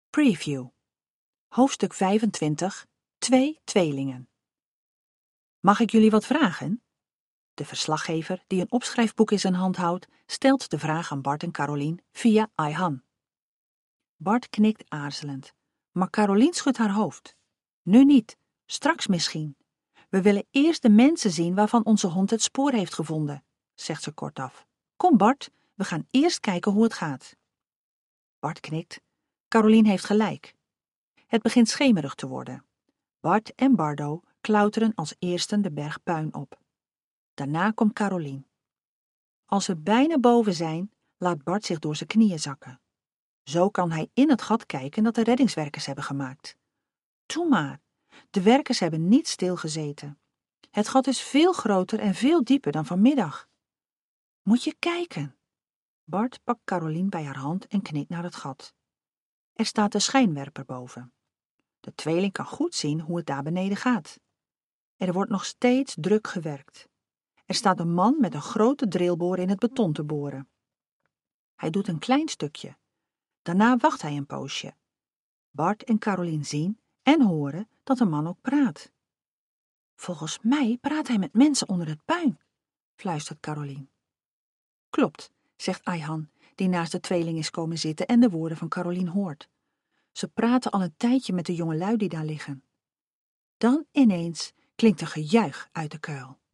Preview. Hoofdstuk 25. 2 tweelingen. Mag ik jullie wat vragen? De verslaggever, die een opschrijfboek in zijn hand houdt, stelt de vraag aan Bart en Carolien via Ayhan. Bart knikt aarzelend, maar Carolien schudt haar hoofd. Nu niet, straks misschien. We willen eerst de mensen zien waarvan onze hond het spoor heeft gevonden, zegt ze kortaf. Kom Bart, we gaan eerst kijken hoe het gaat. Bart knikt. Carolien heeft gelijk. Het begint schemerig te worden. Bart en Bardo klauteren als eersten de berg puin op. Daarna komt Carolien. Als we bijna boven zijn, laat Bart zich door zijn knieën zakken. Zo kan hij in het gat kijken dat de reddingswerkers hebben gemaakt. Toe maar, de werkers hebben niet stilgezeten. Het gat is veel groter en veel dieper dan vanmiddag. Moet je kijken. Bart pakt Carolien bij haar hand en knikt naar het gat. Er staat een schijnwerper boven. De tweeling kan goed zien hoe het daar beneden gaat. Er wordt nog steeds druk gewerkt. Er staat een man met een grote drillboor in het beton te boren. Hij doet een klein stukje. Daarna wacht hij een poosje. Bart en Carolien zien en horen dat de man ook praat. Volgens mij praat hij met mensen onder het puin, fluistert Carolien. Klopt, zegt Ayhan, die naast de tweeling is komen zitten en de woorden van Carolien hoort. Ze praten al een tijdje met de jongelui die daar liggen. Dan ineens klinkt een gejuich uit de kuil.